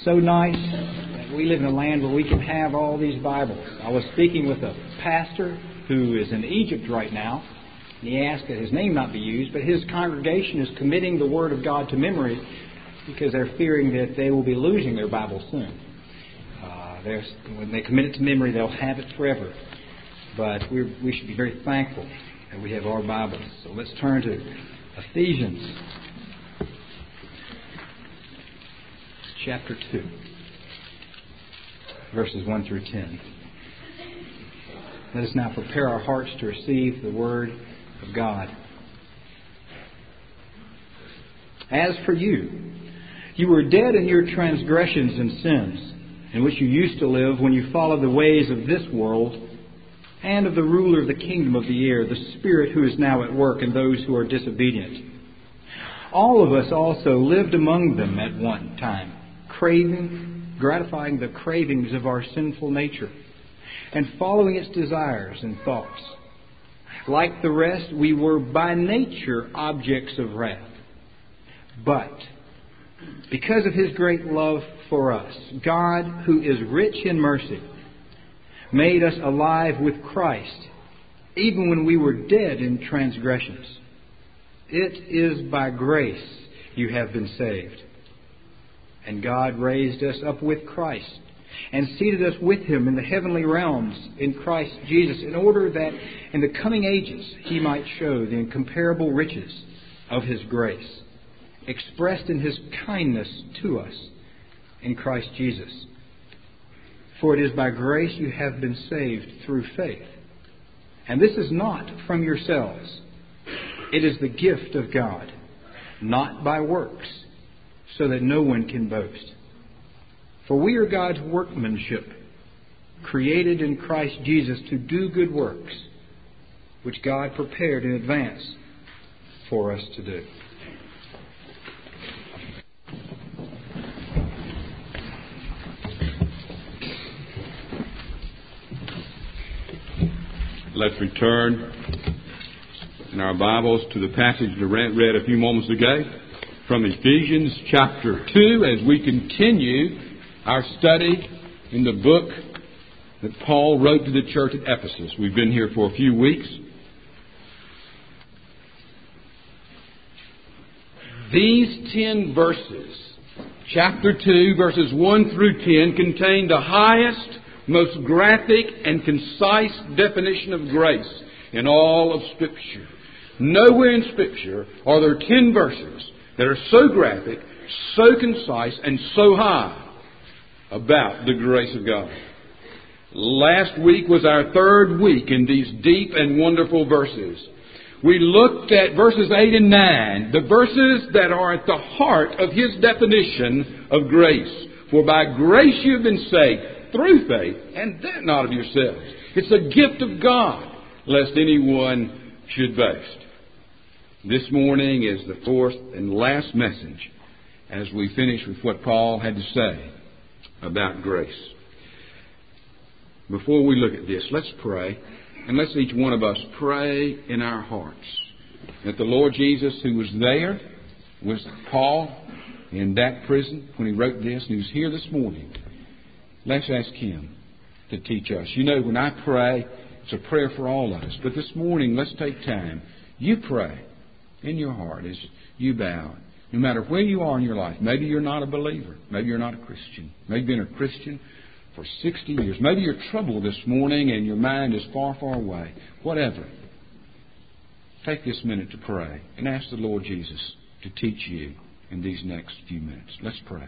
so nice that we live in a land where we can have all these Bibles. I was speaking with a pastor who is in Egypt right now, and he asked that his name not be used, but his congregation is committing the Word of God to memory because they're fearing that they will be losing their Bible soon. When they commit it to memory, they'll have it forever. But we should be very thankful that we have our Bibles. So let's turn to Ephesians chapter 2, verses 1 through 10. Let us now prepare our hearts to receive the Word of God. As for you, you were dead in your transgressions and sins, in which you used to live when you followed the ways of this world and of the ruler of the kingdom of the air, the Spirit who is now at work in those who are disobedient. All of us also lived among them at one time, gratifying the cravings of our sinful nature and following its desires and thoughts. Like the rest, we were by nature objects of wrath. But because of His great love for us, God, who is rich in mercy, made us alive with Christ, even when we were dead in transgressions. It is by grace you have been saved. And God raised us up with Christ and seated us with Him in the heavenly realms in Christ Jesus, in order that in the coming ages He might show the incomparable riches of His grace, expressed in His kindness to us in Christ Jesus. For it is by grace you have been saved through faith. And this is not from yourselves. It is the gift of God, not by works, so that no one can boast. For we are God's workmanship, created in Christ Jesus to do good works, which God prepared in advance for us to do. Let's return in our Bibles to the passage that read a few moments ago from Ephesians chapter 2 as we continue our study in the book that Paul wrote to the church at Ephesus. We've been here for a few weeks. These 10 verses, chapter 2, verses 1 through 10, contain the highest, most graphic and concise definition of grace in all of Scripture. Nowhere in Scripture are there 10 verses that are so graphic, so concise, and so high about the grace of God. Last week was our third week in these deep and wonderful verses. We looked at verses 8 and 9, the verses that are at the heart of his definition of grace. For by grace you have been saved through faith, and that not of yourselves. It's a gift of God, lest anyone should boast. This morning is the fourth and last message as we finish with what Paul had to say about grace. Before we look at this, let's pray, and let's each one of us pray in our hearts that the Lord Jesus, who was there with Paul in that prison when he wrote this, and he was here this morning, let's ask Him to teach us. You know, when I pray, it's a prayer for all of us. But this morning, let's take time. You pray in your heart as you bow. No matter where you are in your life. Maybe you're not a believer. Maybe you're not a Christian. Maybe you've been a Christian for 60 years. Maybe you're troubled this morning and your mind is far, far away. Whatever. Take this minute to pray and ask the Lord Jesus to teach you in these next few minutes. Let's pray.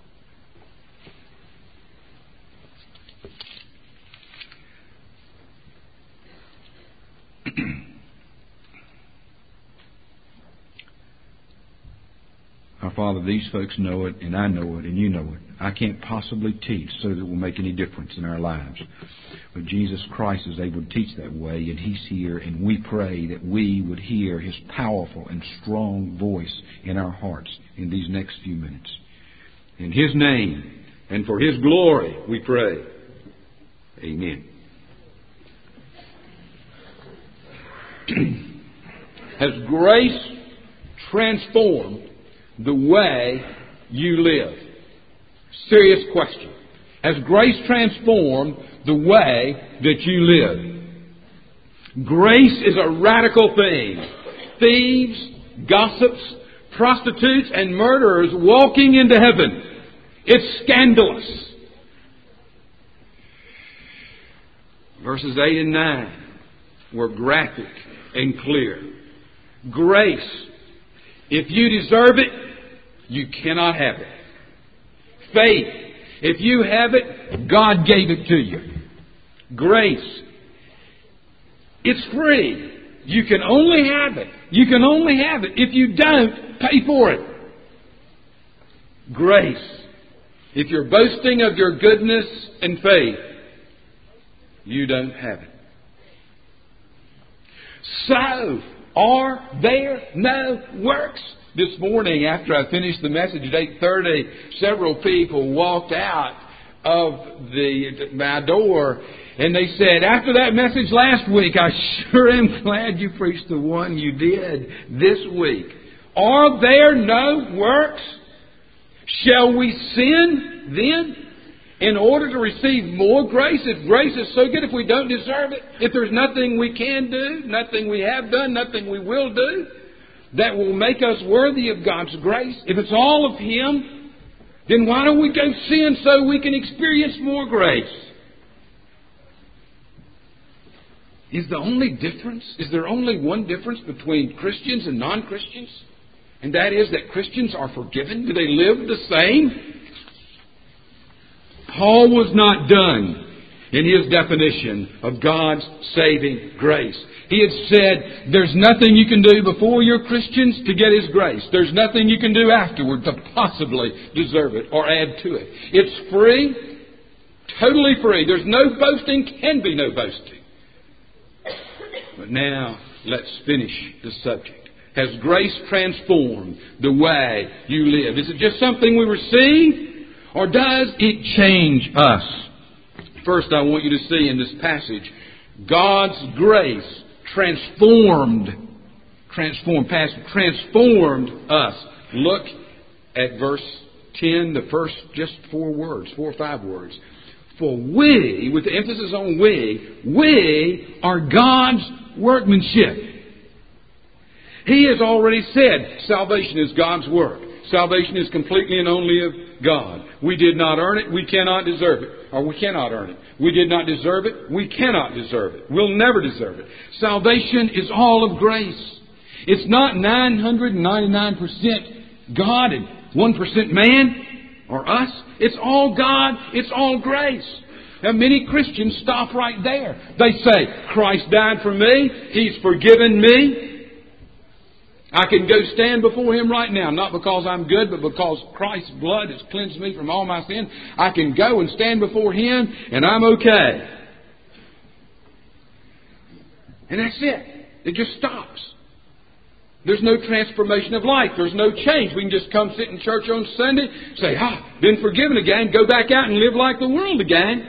Our Father, these folks know it, and I know it, and you know it. I can't possibly teach so that it will make any difference in our lives. But Jesus Christ is able to teach that way, and He's here, and we pray that we would hear His powerful and strong voice in our hearts in these next few minutes. In His name and for His glory, we pray. Amen. Has grace transformed the way you live? Serious question. Has grace transformed the way that you live? Grace is a radical thing. Thieves, gossips, prostitutes, and murderers walking into heaven. It's scandalous. Verses 8 and 9 were graphic and clear. Grace. If you deserve it, you cannot have it. Faith. If you have it, God gave it to you. Grace. It's free. You can only have it. You can only have it. If you don't, pay for it. Grace. If you're boasting of your goodness and faith, you don't have it. So, are there no works? This morning, after I finished the message at 8:30, several people walked out of my door, and they said, after that message last week, I sure am glad you preached the one you did this week. Are there no works? Shall we sin then in order to receive more grace? If grace is so good, if we don't deserve it, if there's nothing we can do, nothing we have done, nothing we will do, that will make us worthy of God's grace, if it's all of Him, then why don't we go sin so we can experience more grace? Is there only one difference between Christians and non-Christians? And that is that Christians are forgiven? Do they live the same? Paul was not done in his definition of God's saving grace. He had said, there's nothing you can do before you're Christians to get His grace. There's nothing you can do afterward to possibly deserve it or add to it. It's free, totally free. There's no boasting, can be no boasting. But now, let's finish the subject. Has grace transformed the way you live? Is it just something we receive, or does it change us? First, I want you to see in this passage, God's grace transformed us. Look at verse 10, the first just 4 or 5 words. For we, with the emphasis on we are God's workmanship. He has already said salvation is God's work. Salvation is completely and only of God. We did not earn it. We cannot deserve it. Or we cannot earn it. We did not deserve it. We cannot deserve it. We'll never deserve it. Salvation is all of grace. It's not 999% God and 1% man or us. It's all God. It's all grace. Now, many Christians stop right there. They say, Christ died for me. He's forgiven me. I can go stand before Him right now, not because I'm good, but because Christ's blood has cleansed me from all my sin. I can go and stand before Him, and I'm okay. And that's it. It just stops. There's no transformation of life. There's no change. We can just come sit in church on Sunday, say, been forgiven again, go back out and live like the world again.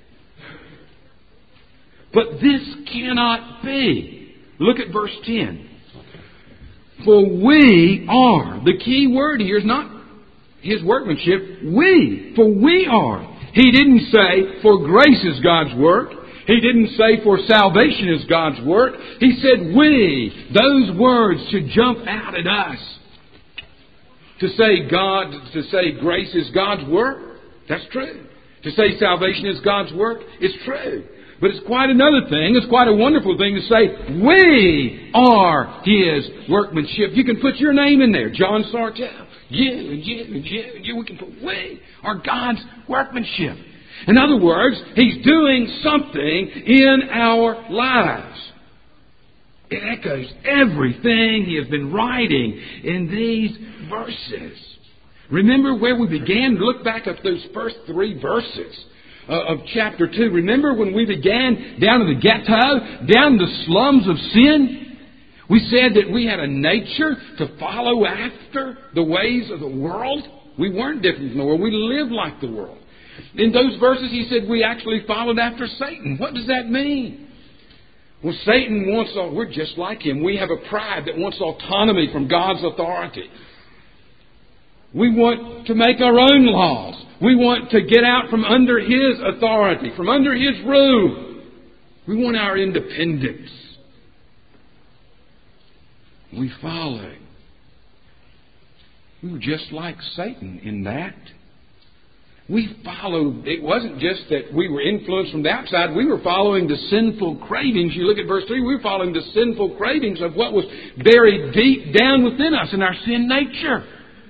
But this cannot be. Look at verse 10. For we are. The key word here is not His workmanship. We. For we are. He didn't say for grace is God's work. He didn't say for salvation is God's work. He said we. Those words should jump out at us. To say grace is God's work, that's true. To say salvation is God's work, it's true. But it's quite another thing. It's quite a wonderful thing to say, we are His workmanship. You can put your name in there. John Sartell. You and you and you and you. We can put we are God's workmanship. In other words, He's doing something in our lives. It echoes everything He has been writing in these verses. Remember where we began? Look back at those first 3 verses of chapter 2. Remember when we began down in the ghetto, down in the slums of sin? We said that we had a nature to follow after the ways of the world. We weren't different from the world. We lived like the world. In those verses he said we actually followed after Satan. What does that mean? Well, Satan wants we're just like him. We have a pride that wants autonomy from God's authority. We want to make our own laws. We want to get out from under His authority, from under His rule. We want our independence. We follow. We were just like Satan in that. We followed. It wasn't just that we were influenced from the outside. We were following the sinful cravings. You look at verse 3. We were following the sinful cravings of what was buried deep down within us in our sin nature.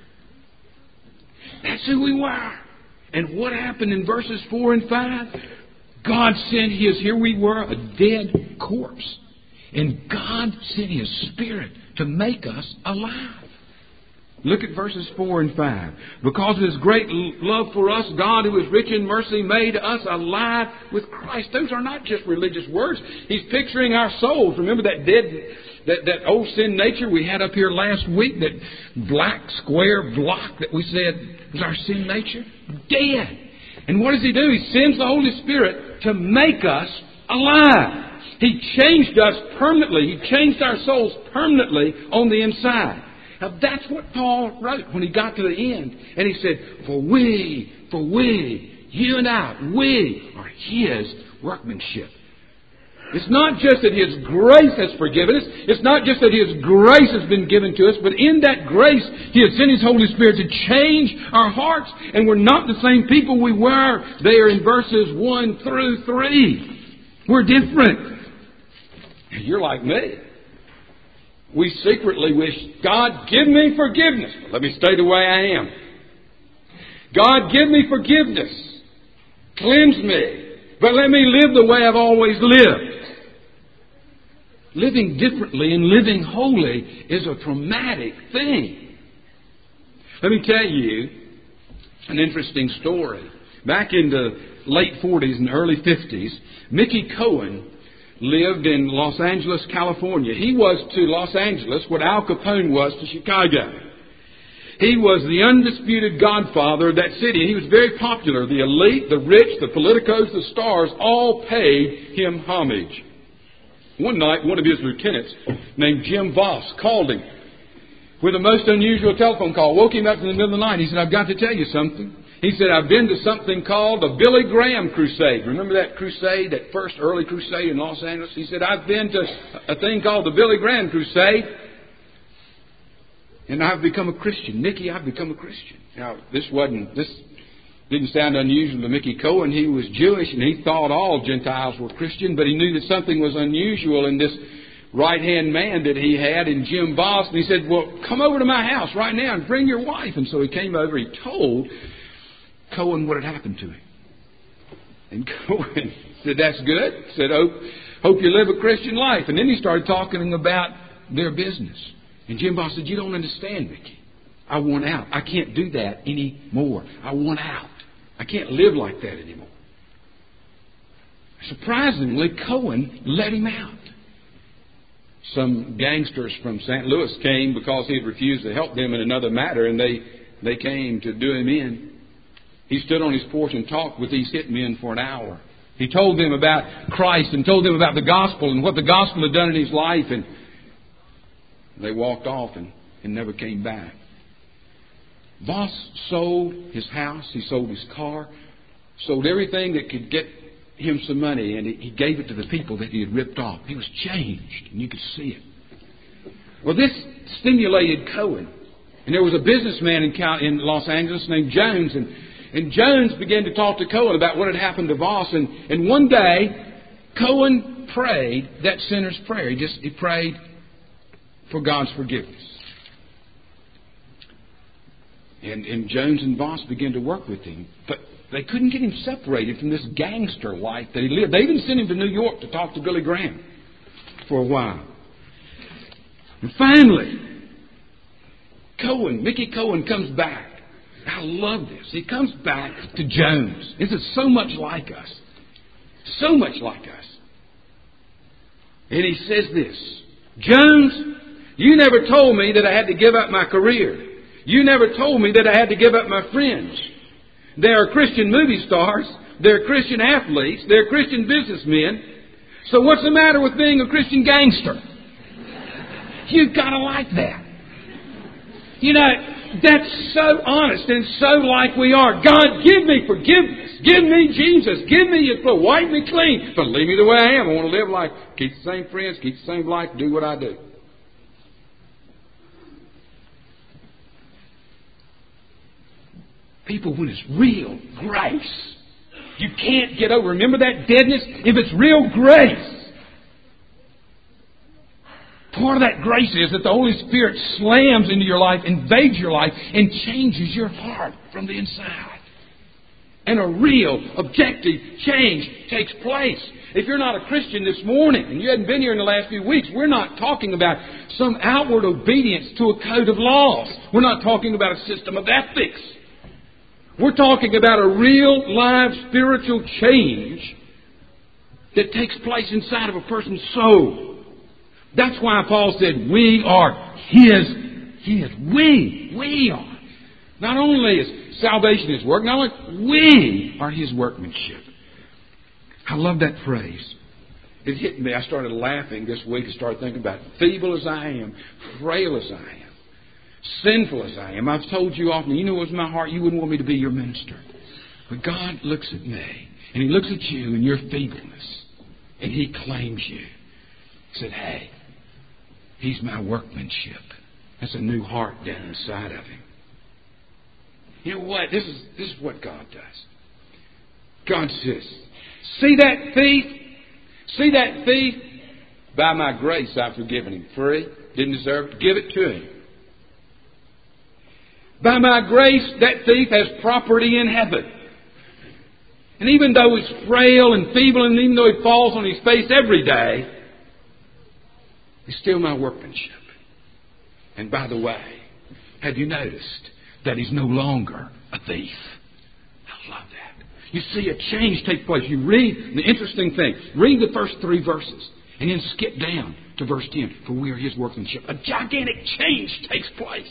That's who we were. And what happened in verses 4 and 5? God sent His, here we were, a dead corpse. And God sent His Spirit to make us alive. Look at verses 4 and 5. Because of His great love for us, God, who is rich in mercy, made us alive with Christ. Those are not just religious words. He's picturing our souls. Remember that old sin nature we had up here last week? That black square block that we said was our sin nature? Dead. And what does He do? He sends the Holy Spirit to make us alive. He changed us permanently. He changed our souls permanently on the inside. Now that's what Paul wrote when he got to the end. And he said, For we, you and I, we are His workmanship. It's not just that His grace has forgiven us. It's not just that His grace has been given to us. But in that grace, He has sent His Holy Spirit to change our hearts. And we're not the same people we were there in verses 1 through 3. We're different. You're like me. We secretly wish, God, give me forgiveness. Let me stay the way I am. God, give me forgiveness. Cleanse me. But let me live the way I've always lived. Living differently and living holy is a traumatic thing. Let me tell you an interesting story. Back in the late 40s and early 50s, Mickey Cohen lived in Los Angeles, California. He was to Los Angeles what Al Capone was to Chicago. He was the undisputed godfather of that city. He was very popular. The elite, the rich, the politicos, the stars all paid him homage. One night, one of his lieutenants named Jim Voss called him with a most unusual telephone call. Woke him up in the middle of the night. He said, I've got to tell you something. He said, I've been to something called the Billy Graham Crusade. Remember that crusade, that first early crusade in Los Angeles? He said, I've been to a thing called the Billy Graham Crusade, and I've become a Christian. Mickey, I've become a Christian. Now, this didn't sound unusual to Mickey Cohen. He was Jewish, and he thought all Gentiles were Christian, but he knew that something was unusual in this right-hand man that he had in Jim Voss. And he said, well, come over to my house right now and bring your wife. And so he came over. He told Cohen what had happened to him. And Cohen said, that's good. He said, hope you live a Christian life. And then he started talking about their business. And Jim Voss said, you don't understand, Mickey. I want out. I can't do that anymore. I want out. I can't live like that anymore. Surprisingly, Cohen let him out. Some gangsters from St. Louis came because he had refused to help them in another matter, and they came to do him in. He stood on his porch and talked with these hitmen for an hour. He told them about Christ and told them about the gospel and what the gospel had done in his life, and they walked off and never came back. Voss sold his house, he sold his car, sold everything that could get him some money, and he gave it to the people that he had ripped off. He was changed, and you could see it. Well, this stimulated Cohen. And there was a businessman in Los Angeles named Jones, and Jones began to talk to Cohen about what had happened to Voss. And one day, Cohen prayed that sinner's prayer. He prayed for God's forgiveness. And Jones and Voss began to work with him. But they couldn't get him separated from this gangster life that he lived. They even sent him to New York to talk to Billy Graham for a while. And finally, Mickey Cohen comes back. I love this. He comes back to Jones. This is so much like us. So much like us. And he says this, Jones, you never told me that I had to give up my career. You never told me that I had to give up my friends. There are Christian movie stars. There are Christian athletes. There are Christian businessmen. So what's the matter with being a Christian gangster? You've got to like that. You know, That's so honest and so like we are. God, give me forgiveness. Give me Jesus. Give me His blood. Wipe me clean. But leave me the way I am. I want to live life. Keep the same friends. Keep the same life. Do what I do. People, when it's real grace, you can't get over. Remember that deadness? If it's real grace, part of that grace is that the Holy Spirit slams into your life, invades your life, and changes your heart from the inside. And a real, objective change takes place. If you're not a Christian this morning, and you hadn't been here in the last few weeks, we're not talking about some outward obedience to a code of laws. We're not talking about a system of ethics. We're talking about a real, live, spiritual change that takes place inside of a person's soul. That's why Paul said, we are His. We are. Not only is salvation His work, not only we are His workmanship. I love that phrase. It hit me. I started laughing this week and started thinking about it. Feeble as I am, frail as I am, sinful as I am. I've told you often, you know what's in my heart? You wouldn't want me to be your minister. But God looks at me, and He looks at you and your feebleness, and He claims you. He said, hey, He's my workmanship. That's a new heart down inside of Him. You know what? This is what God does. God says, see that thief? See that thief? By my grace I've forgiven him. Free. Didn't deserve it. Give it to him. By my grace, that thief has property in heaven. And even though he's frail and feeble, and even though he falls on his face every day, he's still my workmanship. And by the way, have you noticed that he's no longer a thief? I love that. You see a change take place. You read the interesting thing. Read the first 3 verses and then skip down to verse 10. For we are His workmanship. A gigantic change takes place.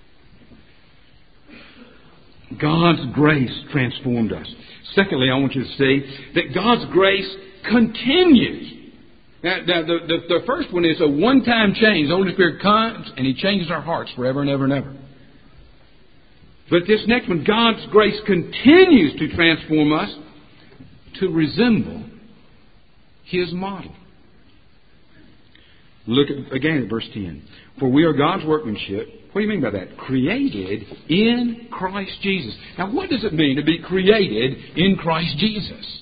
God's grace transformed us. Secondly, I want you to see that God's grace continues. Now the first one is a one-time change. The Holy Spirit comes and He changes our hearts forever and ever and ever. But this next one, God's grace continues to transform us to resemble His model. Look again at verse 10. For we are God's workmanship. What do you mean by that? Created in Christ Jesus. Now, what does it mean to be created in Christ Jesus?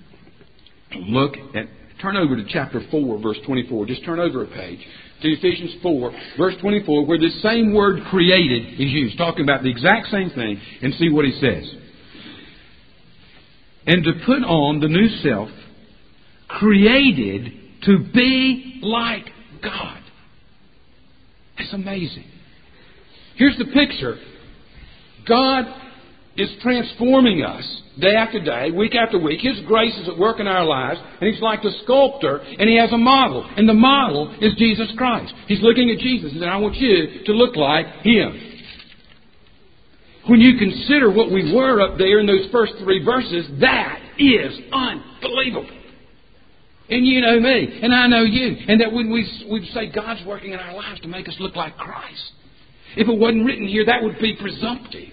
Turn over to chapter 4, verse 24. Just turn over a page to Ephesians 4, verse 24, where this same word created is used, talking about the exact same thing, and see what he says. And to put on the new self, created to be like God. That's amazing. Here's the picture. God is transforming us day after day, week after week. His grace is at work in our lives, and He's like the sculptor, and He has a model. And the model is Jesus Christ. He's looking at Jesus and saying, I want you to look like Him. When you consider what we were up there in those first 3 verses, that is unbelievable. And you know me, and I know you. And that when we say God's working in our lives to make us look like Christ. If it wasn't written here, that would be presumptive.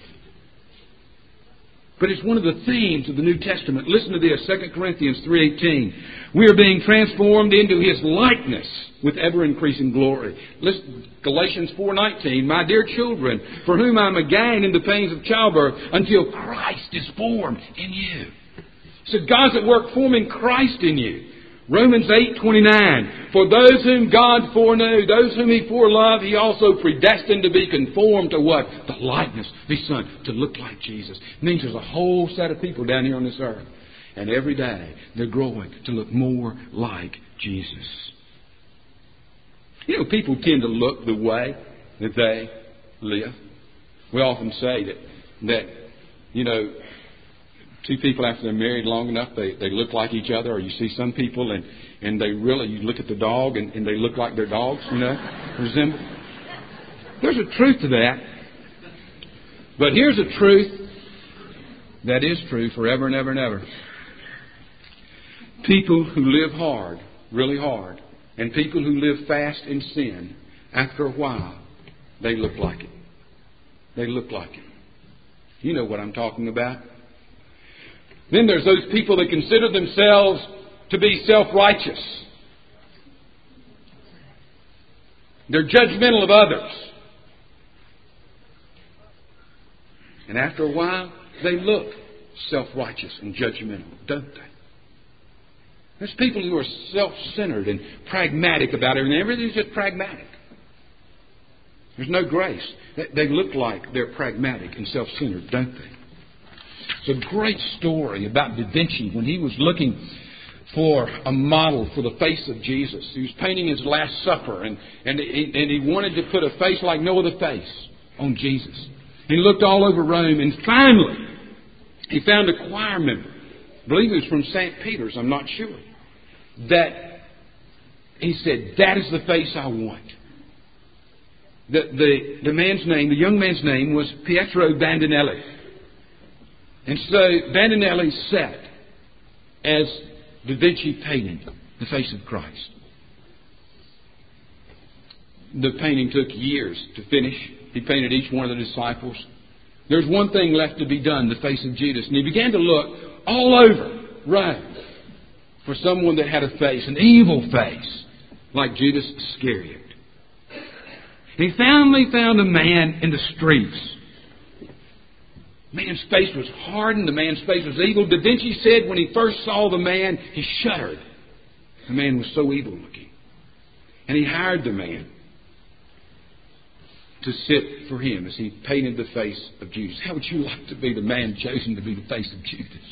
But it's one of the themes of the New Testament. Listen to this, 2 Corinthians 3:18. We are being transformed into His likeness with ever-increasing glory. Listen, Galatians 4:19. My dear children, for whom I am again in the pains of childbirth, until Christ is formed in you. So God's at work forming Christ in you. Romans 8:29. For those whom God foreknew, those whom He foreloved, He also predestined to be conformed to what? The likeness of His Son, to look like Jesus. It means there's a whole set of people down here on this earth. And every day they're growing to look more like Jesus. You know, people tend to look the way that they live. We often say that you know, 2 people after they're married long enough, they look like each other. Or you see some people and they really, you look at the dog and they look like their dogs, you know, resemble. There's a truth to that. But here's a truth that is true forever and ever and ever. People who live hard, really hard, and people who live fast in sin, after a while, they look like it. They look like him. You know what I'm talking about. Then there's those people that consider themselves to be self-righteous. They're judgmental of others. And after a while, they look self-righteous and judgmental, don't they? There's people who are self-centered and pragmatic about everything. Everything's just pragmatic. There's no grace. They look like they're pragmatic and self-centered, don't they? It's a great story about Da Vinci when he was looking for a model for the face of Jesus. He was painting his Last Supper, and he wanted to put a face like no other face on Jesus. He looked all over Rome, and finally he found a choir member. I believe it was from St. Peter's, I'm not sure. That he said, that is the face I want. The young man's name was Pietro Bandinelli. And so Bandinelli sat as Da Vinci painted the face of Christ. The painting took years to finish. He painted each one of the disciples. There's one thing left to be done, the face of Judas. And he began to look all over Rome for someone that had a face, an evil face, like Judas Iscariot. He finally found a man in the streets. The man's face was hardened. The man's face was evil. Da Vinci said when he first saw the man, he shuddered. The man was so evil looking. And he hired the man to sit for him as he painted the face of Judas. How would you like to be the man chosen to be the face of Judas?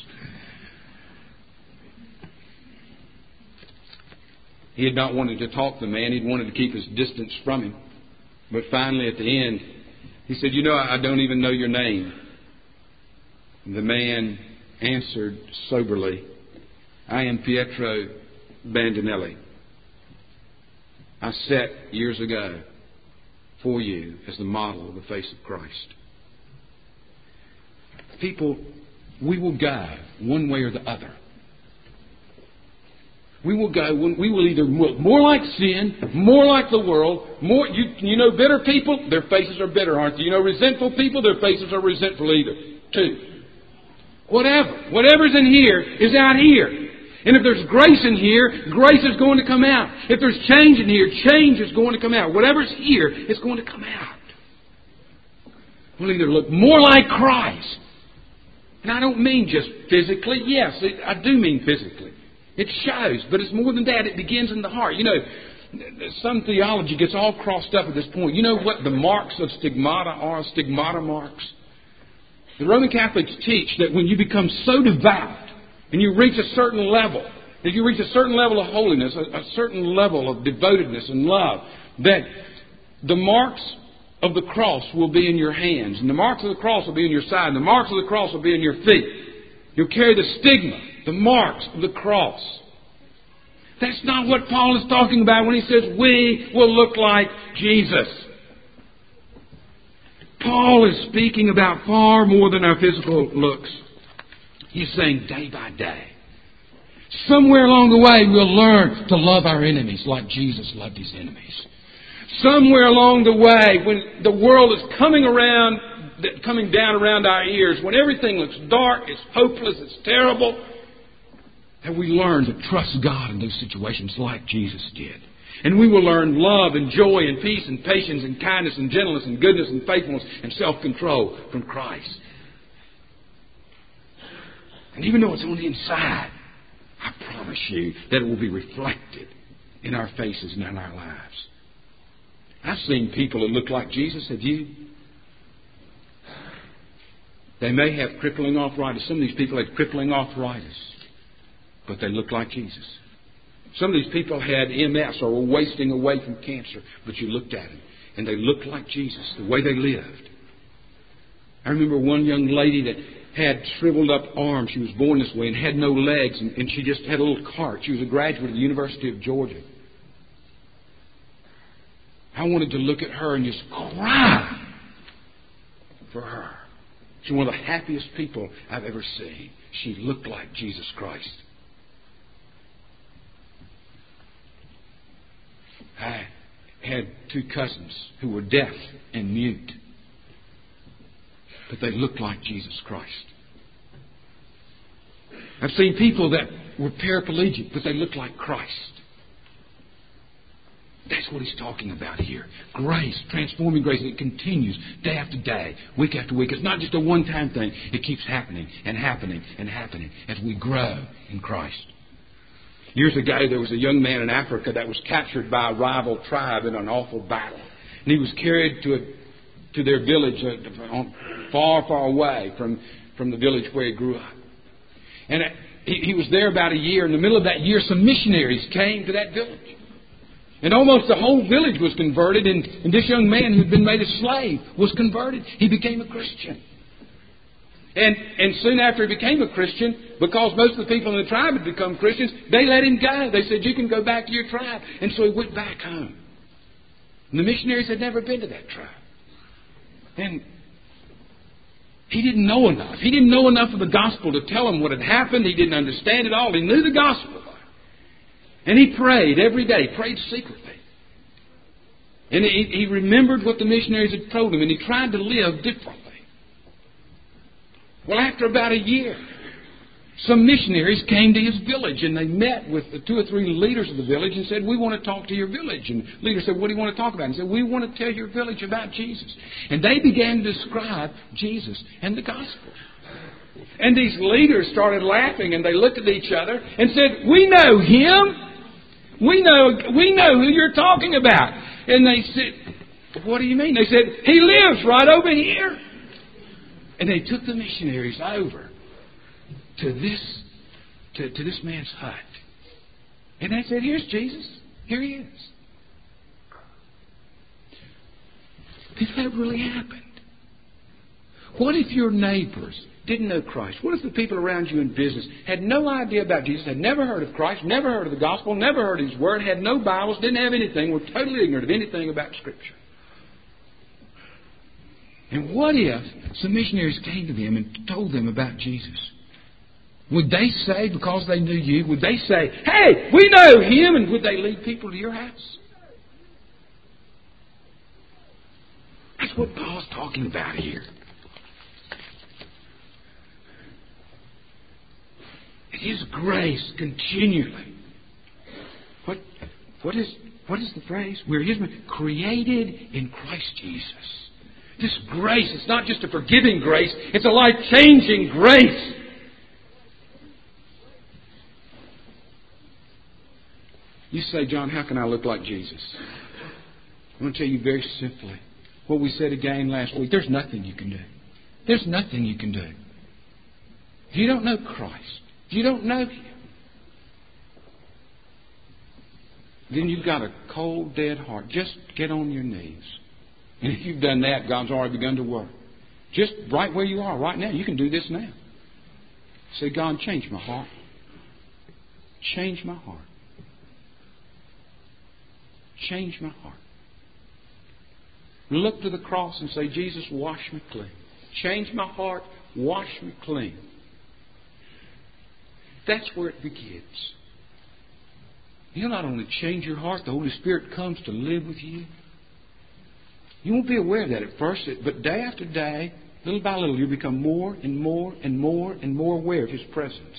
He had not wanted to talk to the man. He'd wanted to keep his distance from him. But finally, at the end, he said, "You know, I don't even know your name." And the man answered soberly, "I am Pietro Bandinelli. I sat years ago for you as the model of the face of Christ." People, we will go one way or the other. We will go. We will either look more like sin, more like the world. More, you know, bitter people, their faces are bitter, aren't they? You know, resentful people, their faces are resentful either. Too. Whatever's in here is out here. And if there's grace in here, grace is going to come out. If there's change in here, change is going to come out. Whatever's here is going to come out. We'll either look more like Christ. And I don't mean just physically. Yes, I do mean physically. It shows, but it's more than that. It begins in the heart. You know, some theology gets all crossed up at this point. You know what the marks of stigmata are? Stigmata marks. The Roman Catholics teach that when you become so devout and you reach a certain level, that you reach a certain level of holiness, a certain level of devotedness and love, that the marks of the cross will be in your hands, and the marks of the cross will be in your side, and the marks of the cross will be in your feet. You'll carry the stigma, the marks of the cross. That's not what Paul is talking about when he says we will look like Jesus. Paul is speaking about far more than our physical looks. He's saying day by day. Somewhere along the way we'll learn to love our enemies like Jesus loved His enemies. Somewhere along the way when the world is coming down around our ears, when everything looks dark, it's hopeless, it's terrible, that we learn to trust God in those situations like Jesus did. And we will learn love and joy and peace and patience and kindness and gentleness and goodness and faithfulness and self-control from Christ. And even though it's on the inside, I promise you that it will be reflected in our faces and in our lives. I've seen people that look like Jesus. Have you? They may have crippling arthritis. Some of these people had crippling arthritis, but they look like Jesus. Some of these people had MS or were wasting away from cancer, but you looked at them and they looked like Jesus, the way they lived. I remember one young lady that had shriveled up arms. She was born this way and had no legs, and she just had a little cart. She was a graduate of the University of Georgia. I wanted to look at her and just cry for her. She's one of the happiest people I've ever seen. She looked like Jesus Christ. I had two cousins who were deaf and mute. but they looked like Jesus Christ. I've seen people that were paraplegic, but they looked like Christ. That's what he's talking about here. Grace, transforming grace. It continues day after day, week after week. It's not just a one-time thing. It keeps happening and happening and happening as we grow in Christ. Years ago, there was a young man in Africa that was captured by a rival tribe in an awful battle. And he was carried to their village far, far away from the village where he grew up. And he was there about a year. In the middle of that year, some missionaries came to that village. And almost the whole village was converted. And this young man who'd been made a slave was converted. He became a Christian. And soon after he became a Christian, because most of the people in the tribe had become Christians, they let him go. They said, you can go back to your tribe. And so he went back home. And the missionaries had never been to that tribe. And he didn't know enough. He didn't know enough of the gospel to tell them what had happened. He didn't understand it all. He knew the gospel. And he prayed every day, prayed secretly. And he remembered what the missionaries had told him, and he tried to live differently. Well, after about a year, some missionaries came to his village, and they met with the 2 or 3 leaders of the village and said, we want to talk to your village. And the leader said, what do you want to talk about? And he said, we want to tell your village about Jesus. And they began to describe Jesus and the gospel. And these leaders started laughing, and they looked at each other and said, we know him. We know who you're talking about. And they said, what do you mean? They said, he lives right over here. And they took the missionaries over to this man's hut. And they said, here's Jesus. Here he is. If that really happened, what if your neighbors didn't know Christ? What if the people around you in business had no idea about Jesus, had never heard of Christ, never heard of the gospel, never heard His Word, had no Bibles, didn't have anything, were totally ignorant of anything about Scripture? And what if some missionaries came to them and told them about Jesus? Would they say, because they knew you, would they say, hey, we know Him, and would they lead people to your house? That's what Paul's talking about here. His grace continually. What is the phrase? We're His created in Christ Jesus. This grace, it's not just a forgiving grace, it's a life-changing grace. You say, John, how can I look like Jesus? I'm going to tell you very simply what we said again last week. There's nothing you can do. There's nothing you can do. If you don't know Christ, if you don't know Him, then you've got a cold, dead heart. Just get on your knees. And if you've done that, God's already begun to work. Just right where you are right now. You can do this now. Say, God, change my heart. Change my heart. Change my heart. Look to the cross and say, Jesus, wash me clean. Change my heart. Wash me clean. That's where it begins. He'll not only change your heart, the Holy Spirit comes to live with you. You won't be aware of that at first, but day after day, little by little, you'll become more and more and more and more aware of His presence.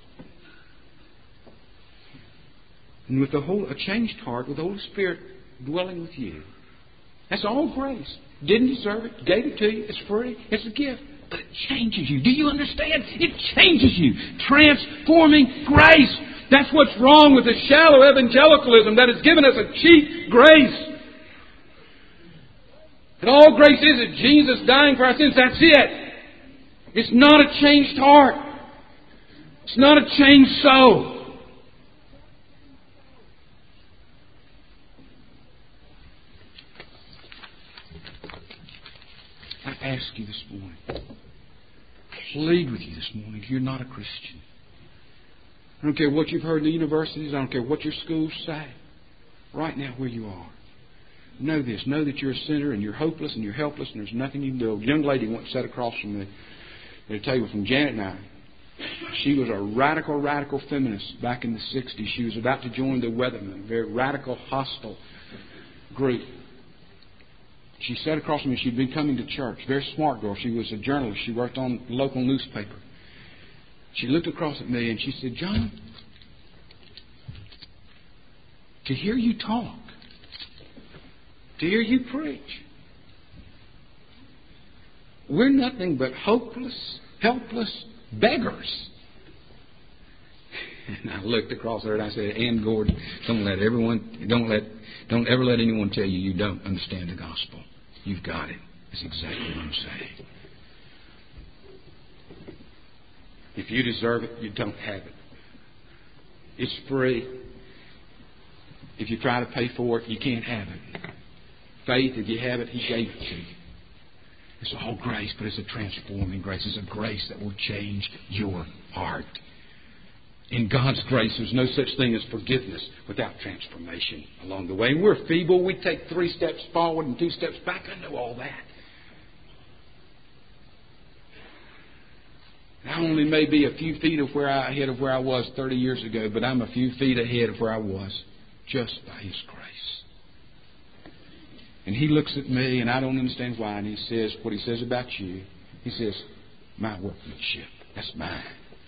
And with a changed heart, with the Holy Spirit dwelling with you, that's all grace. Didn't deserve it, gave it to you, it's free, it's a gift. But it changes you. Do you understand? It changes you. Transforming grace. That's what's wrong with the shallow evangelicalism that has given us a cheap grace. And all grace is Jesus dying for our sins. That's it. It's not a changed heart. It's not a changed soul. I ask you this morning, plead with you this morning, if you're not a Christian. I don't care what you've heard in the universities. I don't care what your schools say. Right now where you are. Know this. Know that you're a sinner and you're hopeless and you're helpless and there's nothing you can do. A young lady once sat across from the table from Janet and I. She was a radical feminist back in the 60s. She was about to join the Weathermen, a very radical, hostile group. She sat across from me. She'd been coming to church. Very smart girl. She was a journalist. She worked on the local newspaper. She looked across at me and she said, John, to hear you talk, to hear you preach, we're nothing but hopeless, helpless beggars. And I looked across at her and I said, Ann Gordon, don't ever let anyone tell you don't understand the gospel. You've got it. That's exactly what I'm saying. If you deserve it, you don't have it. It's free. If you try to pay for it, you can't have it. Faith, if you have it, He gave it to you. It's all grace, but it's a transforming grace. It's a grace that will change your heart. In God's grace, there's no such thing as forgiveness without transformation along the way. And we're feeble. We take 3 steps forward and 2 steps back. I know all that. I only may be a few feet ahead of where I was 30 years ago, but I'm a few feet ahead of where I was just by His grace. And He looks at me, and I don't understand why, and He says what He says about you. He says, my workmanship. That's mine.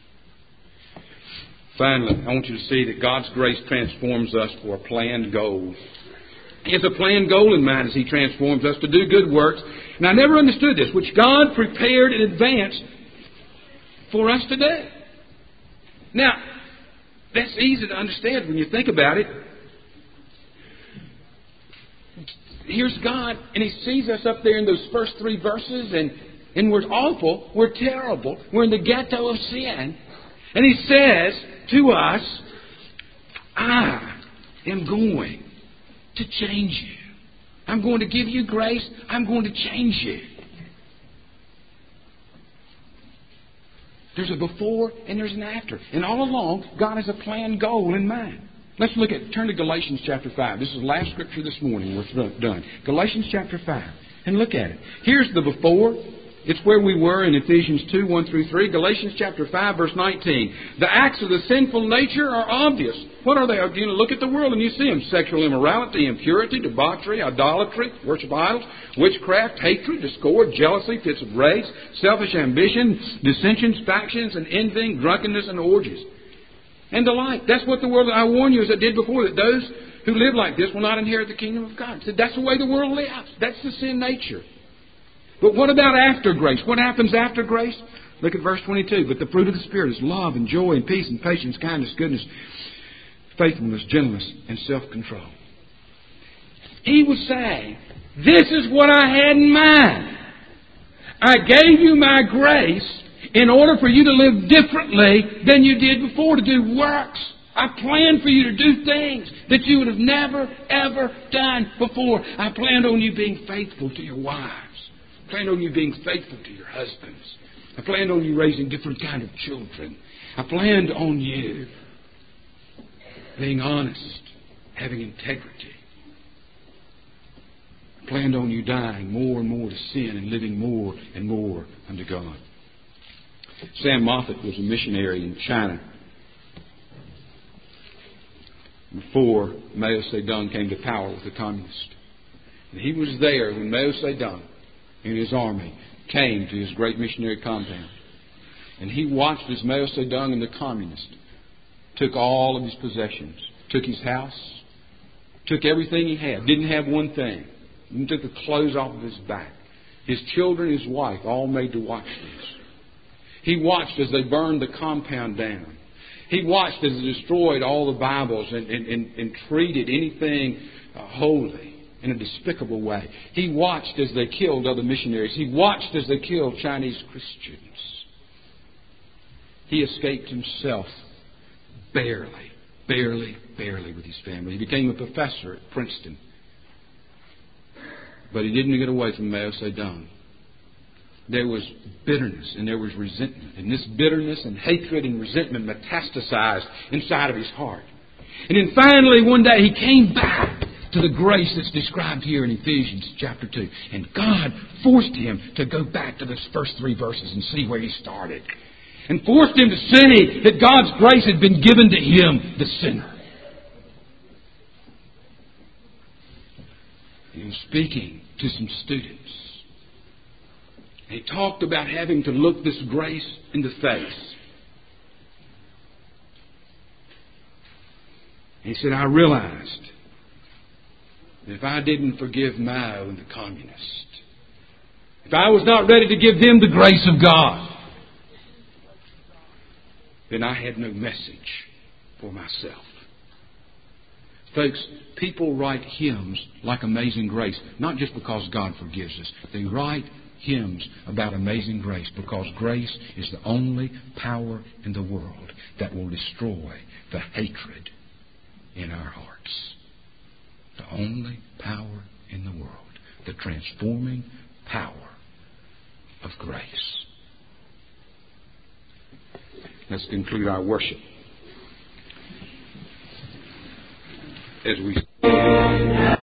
Finally, I want you to see that God's grace transforms us for a planned goal. He has a planned goal in mind as He transforms us to do good works. And I never understood this, which God prepared in advance for us to do. Now, that's easy to understand when you think about it. Here's God, and He sees us up there in those first 3 verses, and we're awful, we're terrible, we're in the ghetto of sin. And He says to us, I am going to change you. I'm going to give you grace. I'm going to change you. There's a before and there's an after. And all along, God has a planned goal in mind. Let's turn to Galatians chapter 5. This is the last scripture this morning. We're done. Galatians chapter 5. And look at it. Here's the before. It's where we were in Ephesians 2, 1 through 3. Galatians chapter 5, verse 19. The acts of the sinful nature are obvious. What are they? You look at the world and you see them. Sexual immorality, impurity, debauchery, idolatry, worship of idols, witchcraft, hatred, discord, jealousy, fits of rage, selfish ambition, dissensions, factions, and envying, drunkenness, and orgies. And the like. That's what the world, I warn you as I did before, that those who live like this will not inherit the kingdom of God. So that's the way the world lives. That's the sin nature. But what about after grace? What happens after grace? Look at verse 22. But the fruit of the Spirit is love and joy and peace and patience, kindness, goodness, faithfulness, gentleness, and self-control. He was saying, this is what I had in mind. I gave you my grace in order for you to live differently than you did before, to do works. I planned for you to do things that you would have never, ever done before. I planned on you being faithful to your wives. I planned on you being faithful to your husbands. I planned on you raising different kind of children. I planned on you being honest, having integrity. I planned on you dying more and more to sin and living more and more unto God. Sam Moffat was a missionary in China before Mao Zedong came to power with the communists. And he was there when Mao Zedong and his army came to his great missionary compound. And he watched as Mao Zedong and the communists took all of his possessions, took his house, took everything he had, didn't have one thing, and took the clothes off of his back. His children, his wife, all made to watch this. He watched as they burned the compound down. He watched as they destroyed all the Bibles and treated anything holy in a despicable way. He watched as they killed other missionaries. He watched as they killed Chinese Christians. He escaped himself barely with his family. He became a professor at Princeton. But he didn't get away from Mao Zedong. There was bitterness and there was resentment. And this bitterness and hatred and resentment metastasized inside of his heart. And then finally one day he came back to the grace that's described here in Ephesians chapter 2. And God forced him to go back to those first 3 verses and see where he started. And forced him to see that God's grace had been given to him, the sinner. He was speaking to some students. He talked about having to look this grace in the face. He said, I realized that if I didn't forgive Mao and the communists, if I was not ready to give them the grace of God, then I had no message for myself. Folks, people write hymns like Amazing Grace, not just because God forgives us. They write hymns about amazing grace because grace is the only power in the world that will destroy the hatred in our hearts. The only power in the world, the transforming power of grace. Let's conclude our worship as we